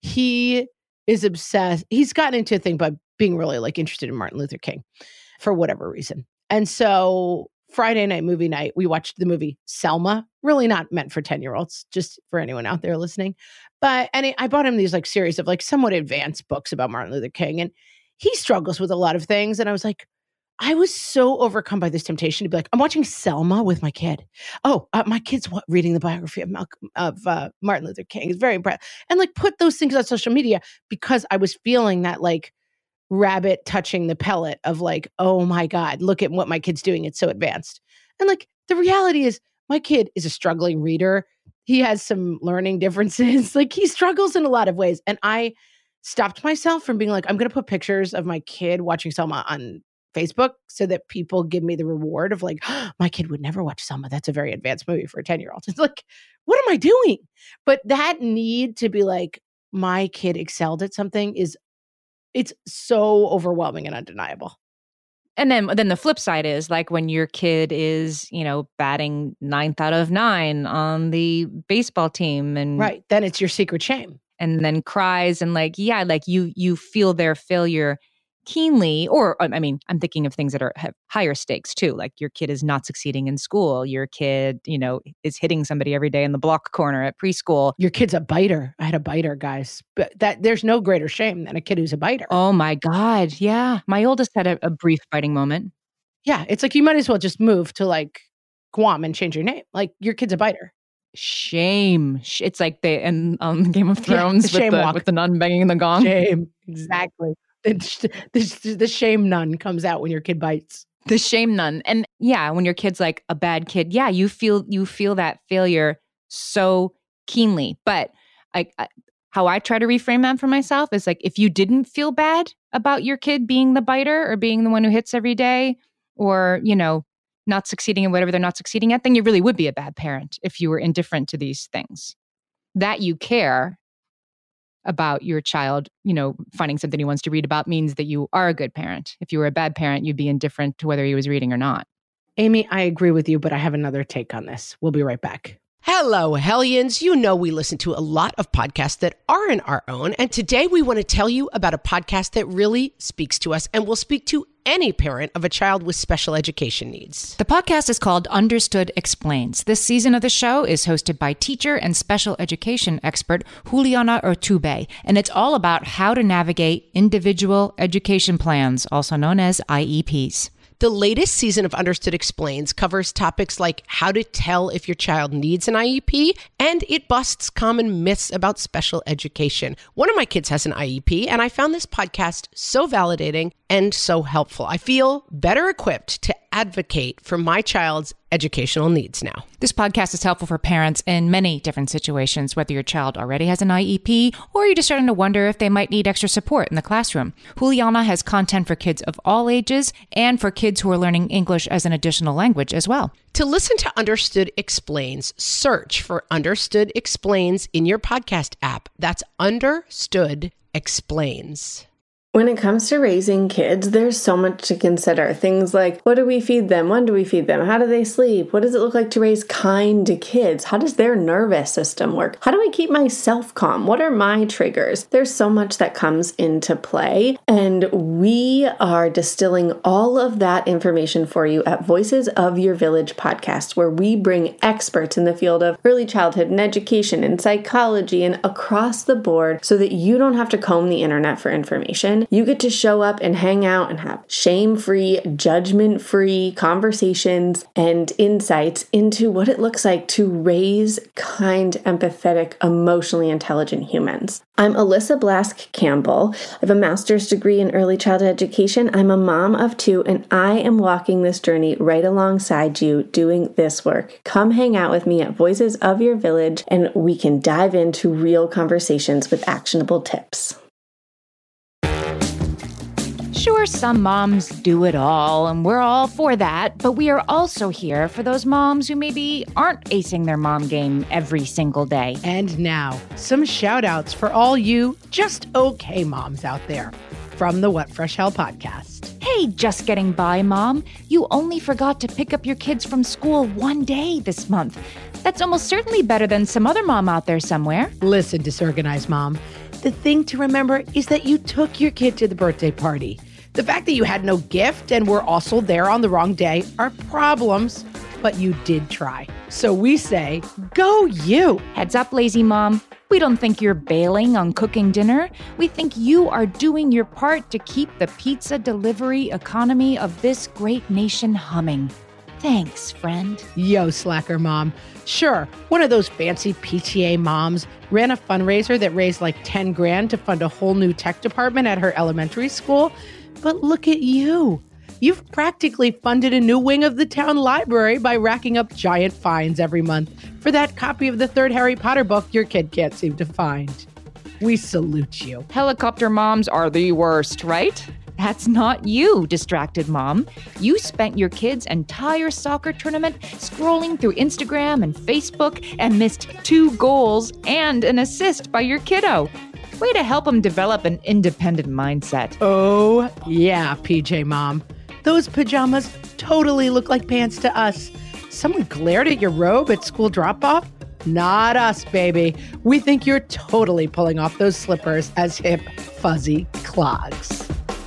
he is obsessed. He's gotten into a thing by being really like interested in Martin Luther King for whatever reason. And so Friday night movie night, we watched the movie Selma, really not meant for ten-year-olds, just for anyone out there listening. But, and it, I bought him these like series of like somewhat advanced books about Martin Luther King. And he struggles with a lot of things. And I was like, I was so overcome by this temptation to be like, I'm watching Selma with my kid. Oh, uh, my kid's what, reading the biography of Malcolm, of uh, Martin Luther King. It's very impressive. And like put those things on social media because I was feeling that like rabbit touching the pellet of like, oh my God, look at what my kid's doing. It's so advanced. And like the reality is my kid is a struggling reader. He has some learning differences. Like he struggles in a lot of ways. And I stopped myself from being like, I'm going to put pictures of my kid watching Selma on Facebook so that people give me the reward of like, oh, my kid would never watch Selma. That's a very advanced movie for a ten-year-old. It's like, what am I doing? But that need to be like, my kid excelled at something is it's so overwhelming and undeniable. And then, then the flip side is like when your kid is, you know, batting ninth out of nine on the baseball team, and right, then it's your secret shame, and then cries and like, yeah, like you you feel their failure keenly. Or I mean, I'm thinking of things that are have higher stakes too. Like your kid is not succeeding in school. Your kid, you know, is hitting somebody every day in the block corner at preschool. Your kid's a biter. I had a biter, guys. But that there's no greater shame than a kid who's a biter. Oh my God. Yeah. My oldest had a, a brief biting moment. Yeah. It's like you might as well just move to like Guam and change your name. Like your kid's a biter. Shame. It's like they in um, Game of Thrones yeah, the with, the, with the nun banging the gong. Shame. Exactly. The, the, the shame nun comes out when your kid bites. The shame nun. And yeah, when your kid's like a bad kid, yeah, you feel you feel that failure so keenly. But I, I how I try to reframe that for myself is like, if you didn't feel bad about your kid being the biter or being the one who hits every day or, you know, not succeeding in whatever they're not succeeding at, then you really would be a bad parent if you were indifferent to these things. That you care about your child, you know, finding something he wants to read about means that you are a good parent. If you were a bad parent, you'd be indifferent to whether he was reading or not. Amy, I agree with you, but I have another take on this. We'll be right back. Hello, Hellions. You know we listen to a lot of podcasts that aren't our own, and today we want to tell you about a podcast that really speaks to us and will speak to any parent of a child with special education needs. The podcast is called Understood Explains. This season of the show is hosted by teacher and special education expert Juliana Urtubey, and it's all about how to navigate individual education plans, also known as I E Ps. The latest season of Understood Explains covers topics like how to tell if your child needs an I E P, and it busts common myths about special education. One of my kids has an I E P, and I found this podcast so validating and so helpful. I feel better equipped to advocate for my child's educational needs now. This podcast is helpful for parents in many different situations, whether your child already has an I E P or you're just starting to wonder if they might need extra support in the classroom. Juliana has content for kids of all ages and for kids who are learning English as an additional language as well. To listen to Understood Explains, search for Understood Explains in your podcast app. That's Understood Explains. When it comes to raising kids, there's so much to consider. Things like, what do we feed them? When do we feed them? How do they sleep? What does it look like to raise kind kids? How does their nervous system work? How do I keep myself calm? What are my triggers? There's so much that comes into play, and we are distilling all of that information for you at Voices of Your Village podcast, where we bring experts in the field of early childhood and education and psychology and across the board so that you don't have to comb the internet for information. You get to show up and hang out and have shame-free, judgment-free conversations and insights into what it looks like to raise kind, empathetic, emotionally intelligent humans. I'm Alyssa Blask Campbell. I have a master's degree in early childhood education. I'm a mom of two, and I am walking this journey right alongside you doing this work. Come hang out with me at Voices of Your Village, and we can dive into real conversations with actionable tips. Sure, some moms do it all, and we're all for that, but we are also here for those moms who maybe aren't acing their mom game every single day. And now, some shout outs for all you just okay moms out there from the What Fresh Hell podcast. Hey, just getting by, Mom. You only forgot to pick up your kids from school one day this month. That's almost certainly better than some other mom out there somewhere. Listen, disorganized mom, the thing to remember is that you took your kid to the birthday party. The fact that you had no gift and were also there on the wrong day are problems, but you did try. So we say, go you. Heads up, lazy mom. We don't think you're bailing on cooking dinner. We think you are doing your part to keep the pizza delivery economy of this great nation humming. Thanks, friend. Yo, slacker mom. Sure, one of those fancy P T A moms ran a fundraiser that raised like ten grand to fund a whole new tech department at her elementary school. But look at you. You've practically funded a new wing of the town library by racking up giant fines every month for that copy of the third Harry Potter book your kid can't seem to find. We salute you. Helicopter moms are the worst, right? That's not you, distracted mom. You spent your kid's entire soccer tournament scrolling through Instagram and Facebook and missed two goals and an assist by your kiddo. Way to help them develop an independent mindset. Oh, yeah, P J mom. Those pajamas totally look like pants to us. Someone glared at your robe at school drop-off? Not us, baby. We think you're totally pulling off those slippers as hip, fuzzy clogs.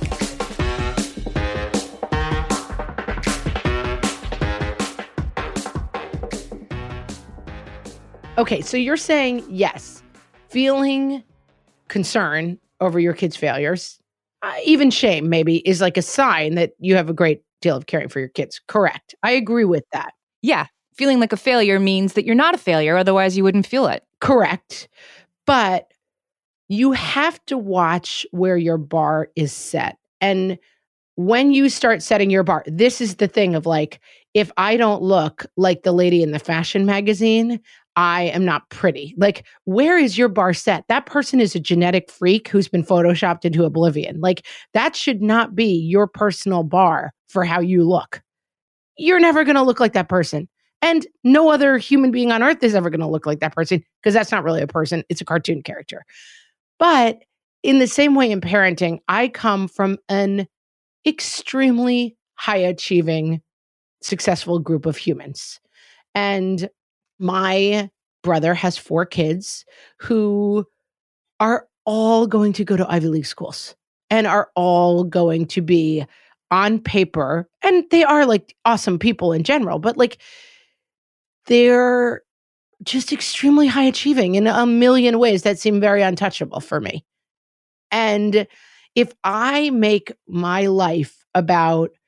Okay, so you're saying, yes, feeling concern over your kids' failures, uh, even shame maybe, is like a sign that you have a great deal of caring for your kids. Correct. I agree with that. Yeah. Feeling like a failure means that you're not a failure. Otherwise, you wouldn't feel it. Correct. But you have to watch where your bar is set. And when you start setting your bar, this is the thing of like, if I don't look like the lady in the fashion magazine, I am not pretty. Like, where is your bar set? That person is a genetic freak who's been photoshopped into oblivion. Like, that should not be your personal bar for how you look. You're never going to look like that person. And no other human being on earth is ever going to look like that person, because that's not really a person. It's a cartoon character. But in the same way in parenting, I come from an extremely high achieving, successful group of humans. And my brother has four kids who are all going to go to Ivy League schools and are all going to be on paper. And they are like awesome people in general, but like they're just extremely high achieving in a million ways that seem very untouchable for me. And if I make my life about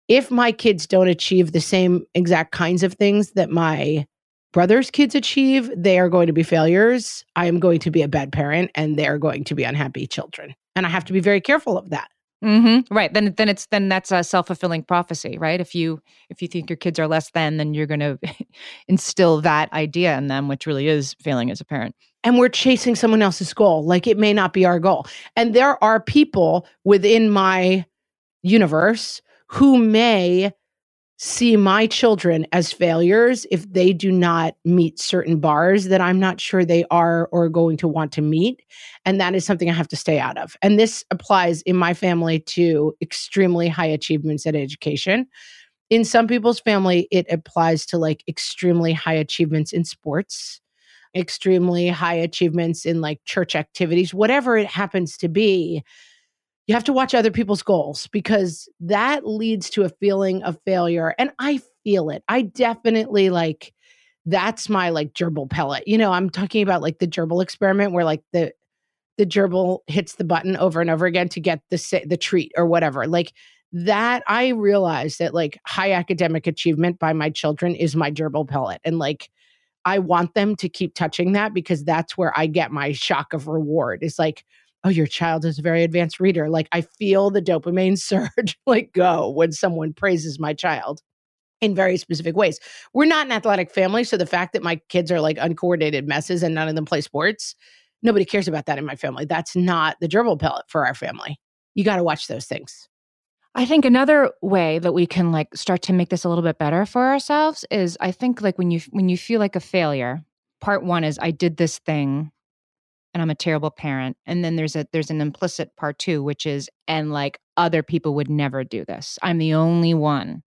if my kids don't achieve the same exact kinds of things that my brother's kids achieve, they are going to be failures. I am going to be a bad parent and they're going to be unhappy children. And I have to be very careful of that. Mm-hmm. Right. Then, then it's then that's a self-fulfilling prophecy, right? If you if you think your kids are less than, then you're going to instill that idea in them, which really is failing as a parent. And we're chasing someone else's goal. Like it may not be our goal. And there are people within my universe who may see my children as failures if they do not meet certain bars that I'm not sure they are or going to want to meet. And that is something I have to stay out of. And this applies in my family to extremely high achievements at education. In some people's family, it applies to like extremely high achievements in sports, extremely high achievements in like church activities, whatever it happens to be. You have to watch other people's goals because that leads to a feeling of failure. And I feel it. I definitely like, that's my like gerbil pellet. You know, I'm talking about like the gerbil experiment where like the, the gerbil hits the button over and over again to get the, the treat or whatever. Like that, I realized that like high academic achievement by my children is my gerbil pellet. And like, I want them to keep touching that because that's where I get my shock of reward. It's like, oh, your child is a very advanced reader. Like I feel the dopamine surge like go when someone praises my child in very specific ways. We're not an athletic family. So the fact that my kids are like uncoordinated messes and none of them play sports, nobody cares about that in my family. That's not the gerbil pellet for our family. You got to watch those things. I think another way that we can like start to make this a little bit better for ourselves is I think like when you when you feel like a failure, part one is I did this thing and I'm a terrible parent. And then there's a there's an implicit part two, which is, and like other people would never do this. I'm the only one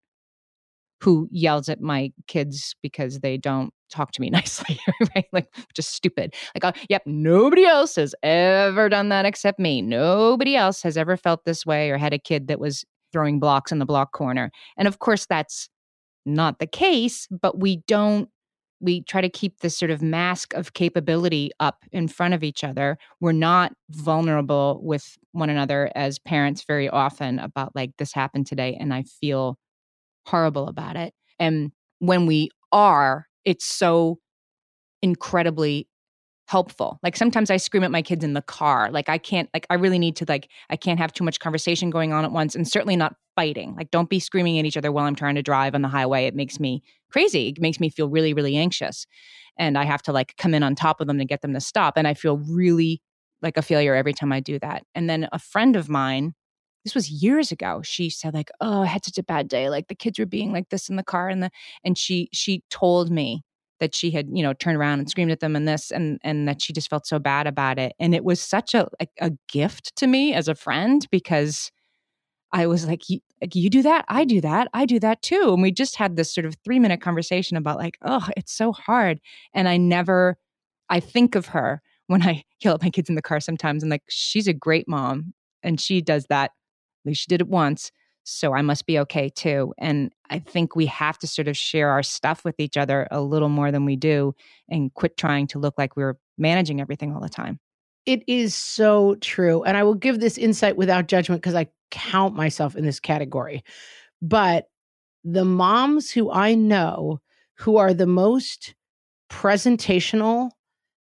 who yells at my kids because they don't talk to me nicely, right? Like just stupid. Like, uh, yep, nobody else has ever done that except me. Nobody else has ever felt this way or had a kid that was throwing blocks in the block corner. And of course, that's not the case, but we don't We try to keep this sort of mask of capability up in front of each other. We're not vulnerable with one another as parents very often about like, this happened today and I feel horrible about it. And when we are, it's so incredibly helpful. Like sometimes I scream at my kids in the car. Like I can't, like I really need to like, I can't have too much conversation going on at once and certainly not fighting. Like don't be screaming at each other while I'm trying to drive on the highway. It makes me crazy. It makes me feel really, really anxious. And I have to like come in on top of them to get them to stop. And I feel really like a failure every time I do that. And then a friend of mine, this was years ago, she said like, oh, I had such a bad day. Like the kids were being like this in the car. And the, and she, she told me that she had, you know, turned around and screamed at them and this, and and that she just felt so bad about it. And it was such a a, a gift to me as a friend because I was like, you, like, you do that, I do that, I do that too. And we just had this sort of three minute conversation about like, oh, it's so hard. And I never, I think of her when I yell at my kids in the car sometimes and like, she's a great mom and she does that. At least she did it once. So I must be okay too. And I think we have to sort of share our stuff with each other a little more than we do and quit trying to look like we're managing everything all the time. It is so true. And I will give this insight without judgment because I count myself in this category. But the moms who I know who are the most presentational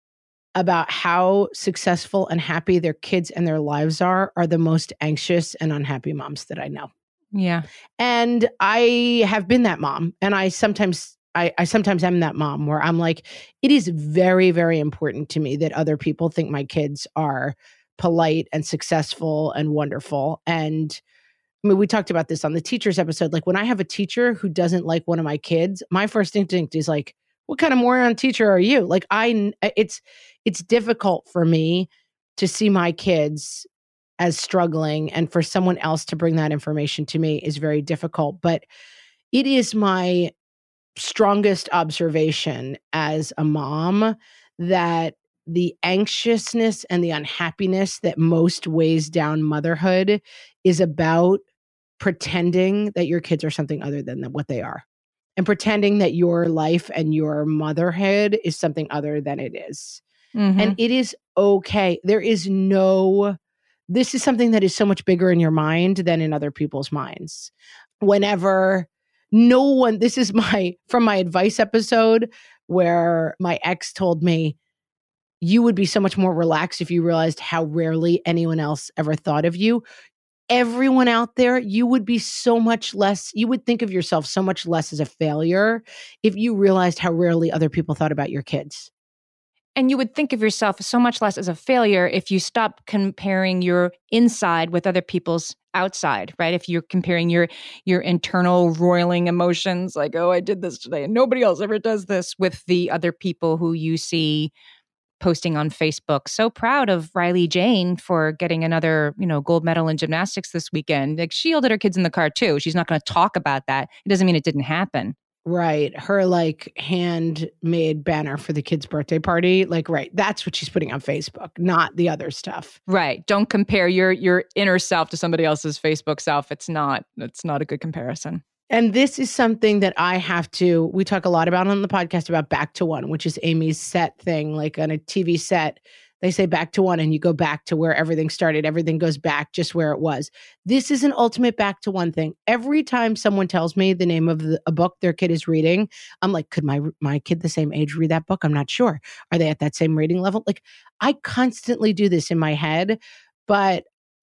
about how successful and happy their kids and their lives are, are the most anxious and unhappy moms that I know. Yeah. And I have been that mom. And I sometimes, I, I sometimes am that mom where I'm like, it is very, very important to me that other people think my kids are polite and successful and wonderful. And I mean, we talked about this on the teachers episode. Like when I have a teacher who doesn't like one of my kids, my first instinct is like, what kind of moron teacher are you? Like I, it's, it's difficult for me to see my kids as struggling, and for someone else to bring that information to me is very difficult. But it is my strongest observation as a mom that the anxiousness and the unhappiness that most weighs down motherhood is about pretending that your kids are something other than what they are, and pretending that your life and your motherhood is something other than it is. Mm-hmm. And it is okay. There is no... This is something that is so much bigger in your mind than in other people's minds. whenever no one, this is my, from my advice episode where my ex told me, you would be so much more relaxed if you realized how rarely anyone else ever thought of you. Everyone out there, you would be so much less, you would think of yourself so much less as a failure if you realized how rarely other people thought about your kids. And you would think of yourself so much less as a failure if you stop comparing your inside with other people's outside, right? If you're comparing your your internal roiling emotions, like, oh, I did this today and nobody else ever does this, with the other people who you see posting on Facebook. So proud of Riley Jane for getting another, you know, gold medal in gymnastics this weekend. Like, she yelled at her kids in the car too. She's not going to talk about that. It doesn't mean it didn't happen. Right. Her like handmade banner for the kid's birthday party. Like, right. That's what she's putting on Facebook, not the other stuff. Right. Don't compare your your inner self to somebody else's Facebook self. It's not, it's not a good comparison. And this is something that I have to, we talk a lot about on the podcast about back to one, which is Amy's set thing. Like on a T V set, they say back to one and you go back to where everything started. Everything goes back just where it was. This is an ultimate back to one thing. Every time someone tells me the name of the, a book their kid is reading, I'm like, could my my kid the same age read that book? I'm not sure. Are they at that same reading level? Like, I constantly do this in my head, but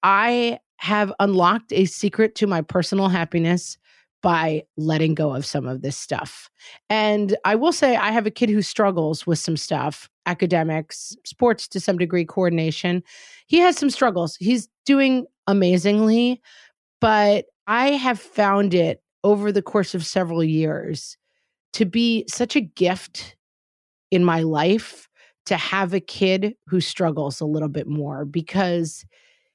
I have unlocked a secret to my personal happiness by letting go of some of this stuff. And I will say I have a kid who struggles with some stuff, academics, sports to some degree, coordination. He has some struggles. He's doing amazingly, but I have found it over the course of several years to be such a gift in my life to have a kid who struggles a little bit more, because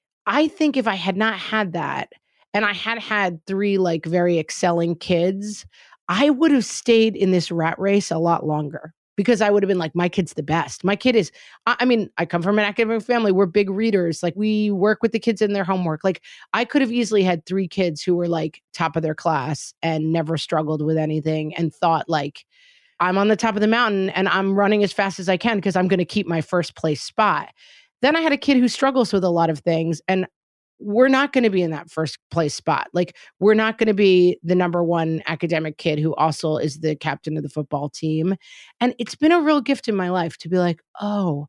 I think if I had not had that, and I had had three like very excelling kids, I would have stayed in this rat race a lot longer, because I would have been like, my kid's the best. My kid is, I mean, I come from an academic family. We're big readers. Like, we work with the kids in their homework. Like, I could have easily had three kids who were like top of their class and never struggled with anything and thought like, I'm on the top of the mountain and I'm running as fast as I can because I'm going to keep my first place spot. Then I had a kid who struggles with a lot of things, and we're not going to be in that first place spot. Like, we're not going to be the number one academic kid who also is the captain of the football team. And it's been a real gift in my life to be like, oh,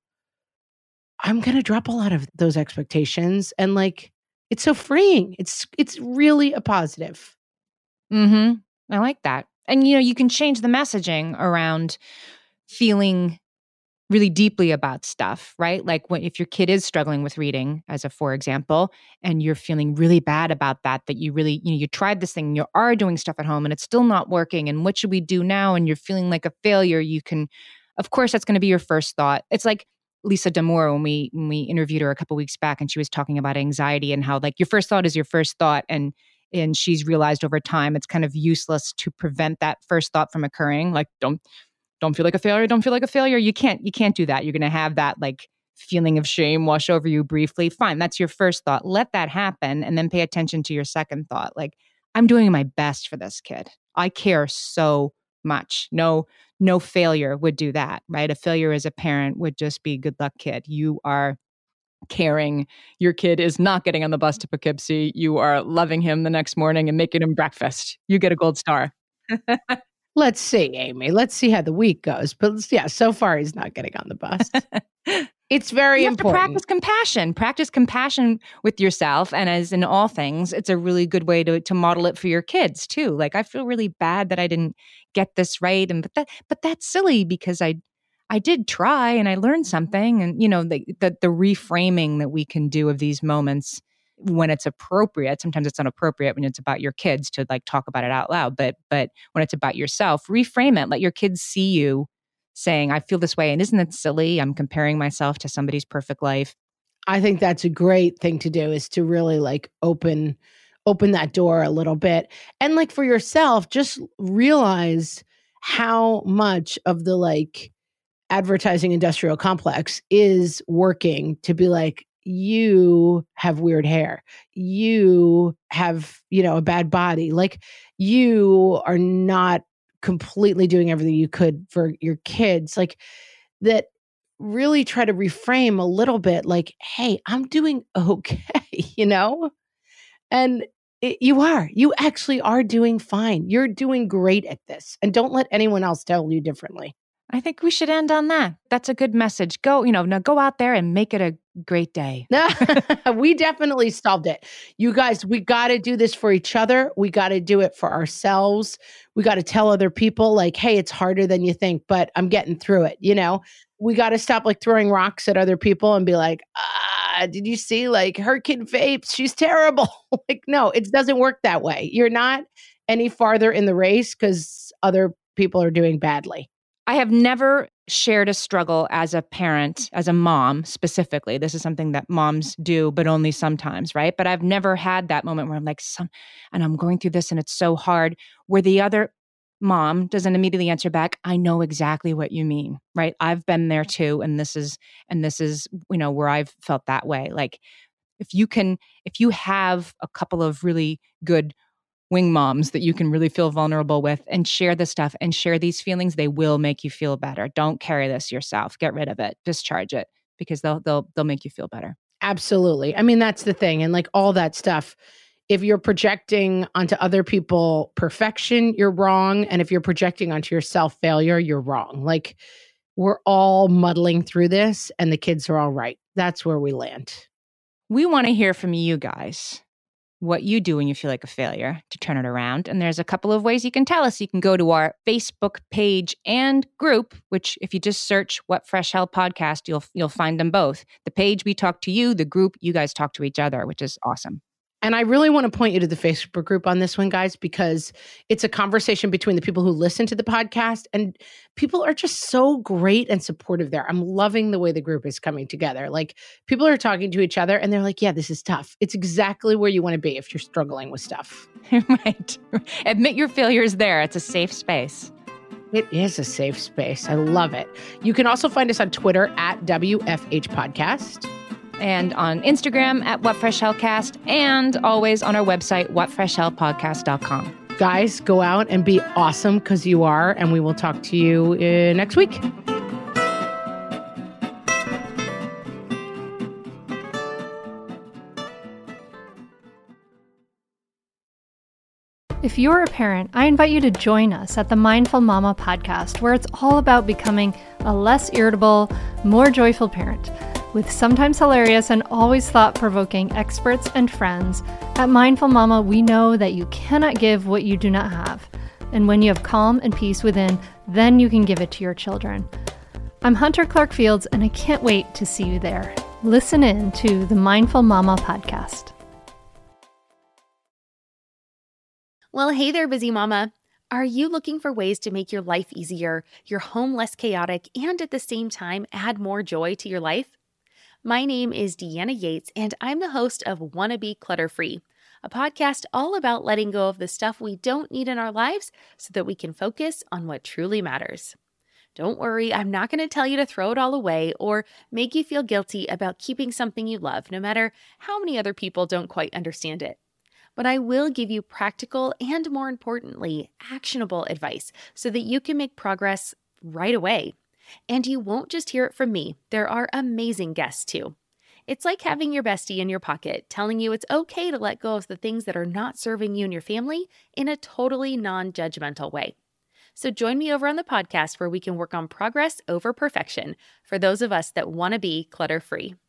I'm going to drop a lot of those expectations. And like, it's so freeing. It's, it's really a positive. Mm-hmm. I like that. And, you know, you can change the messaging around feeling really deeply about stuff, right? Like, when, if your kid is struggling with reading, as a for example, and you're feeling really bad about that, that you really, you know, you tried this thing, you are doing stuff at home and it's still not working. And what should we do now? And you're feeling like a failure. You can, of course, that's going to be your first thought. It's like Lisa Damour, when we, when we interviewed her a couple weeks back, and she was talking about anxiety and how like your first thought is your first thought. And and she's realized over time, it's kind of useless to prevent that first thought from occurring. Like, don't, Don't feel like a failure. Don't feel like a failure. You can't, you can't do that. You're going to have that like feeling of shame wash over you briefly. Fine. That's your first thought. Let that happen. And then pay attention to your second thought. Like, I'm doing my best for this kid. I care so much. No, no failure would do that, right? A failure as a parent would just be, good luck, kid. You are caring. Your kid is not getting on the bus to Poughkeepsie. You are loving him the next morning and making him breakfast. You get a gold star. Let's see, Amy. Let's see how the week goes. But yeah, so far he's not getting on the bus. It's very you have important. To practice compassion. Practice compassion with yourself. And as in all things, it's a really good way to to model it for your kids too. Like, I feel really bad that I didn't get this right. And but that but that's silly, because I I did try and I learned something. And you know, the the, the reframing that we can do of these moments when it's appropriate. Sometimes it's not appropriate when it's about your kids to like talk about it out loud, but but when it's about yourself, reframe it. Let your kids see you saying, I feel this way, and isn't it silly? I'm comparing myself to somebody's perfect life. I think that's a great thing to do, is to really like open open that door a little bit. And like for yourself, just realize how much of the like advertising industrial complex is working to be like, you have weird hair, you have, you know, a bad body, like you are not completely doing everything you could for your kids, like that. Really try to reframe a little bit like, hey, I'm doing okay, you know? And It, you are. You actually are doing fine. You're doing great at this. And don't let anyone else tell you differently. I think we should end on that. That's a good message. Go, you know, now go out there and make it a great day. We definitely solved it. You guys, we got to do this for each other. We got to do it for ourselves. We got to tell other people like, hey, it's harder than you think, but I'm getting through it. You know, we got to stop like throwing rocks at other people and be like, ah, did you see like her kid vapes? She's terrible. Like, no, it doesn't work that way. You're not any farther in the race because other people are doing badly. I have never shared a struggle as a parent, as a mom specifically. This is something that moms do, but only sometimes, right? But I've never had that moment where I'm like, some, and I'm going through this and it's so hard, where the other mom doesn't immediately answer back, I know exactly what you mean, right? I've been there too. And this is, and this is, you know, where I've felt that way. Like if you can, if you have a couple of really good wing moms that you can really feel vulnerable with and share this stuff and share these feelings, they will make you feel better. Don't carry this yourself. Get rid of it. Discharge it because they'll they'll they'll make you feel better. Absolutely. I mean, that's the thing. And like all that stuff, if you're projecting onto other people perfection, you're wrong. And if you're projecting onto yourself failure, you're wrong. Like we're all muddling through this and the kids are all right. That's where we land. We want to hear from you guys. What you do when you feel like a failure to turn it around. And there's a couple of ways you can tell us. You can go to our Facebook page and group, which if you just search What Fresh Hell Podcast, you'll you'll find them both. The page, we talk to you. The group, you guys talk to each other, which is awesome. And I really want to point you to the Facebook group on this one, guys, because it's a conversation between the people who listen to the podcast, and people are just so great and supportive there. I'm loving the way the group is coming together. Like people are talking to each other and they're like, yeah, this is tough. It's exactly where you want to be if you're struggling with stuff. Right. Admit your failures there. It's a safe space. It is a safe space. I love it. You can also find us on Twitter at W F H Podcast. And on Instagram at What Fresh Hellcast, and always on our website, what fresh hell podcast dot com. Guys, go out and be awesome because you are, and we will talk to you uh, next week. If you're a parent, I invite you to join us at the Mindful Mama podcast, where it's all about becoming a less irritable, more joyful parent. With sometimes hilarious and always thought-provoking experts and friends, at Mindful Mama, we know that you cannot give what you do not have. And when you have calm and peace within, then you can give it to your children. I'm Hunter Clark Fields, and I can't wait to see you there. Listen in to the Mindful Mama podcast. Well, hey there, busy mama. Are you looking for ways to make your life easier, your home less chaotic, and at the same time add more joy to your life? My name is Deanna Yates, and I'm the host of Wanna Be Clutter-Free, a podcast all about letting go of the stuff we don't need in our lives so that we can focus on what truly matters. Don't worry, I'm not going to tell you to throw it all away or make you feel guilty about keeping something you love, no matter how many other people don't quite understand it. But I will give you practical and, more importantly, actionable advice so that you can make progress right away. And you won't just hear it from me. There are amazing guests too. It's like having your bestie in your pocket telling you it's okay to let go of the things that are not serving you and your family in a totally non-judgmental way. So join me over on the podcast where we can work on progress over perfection for those of us that want to be clutter-free.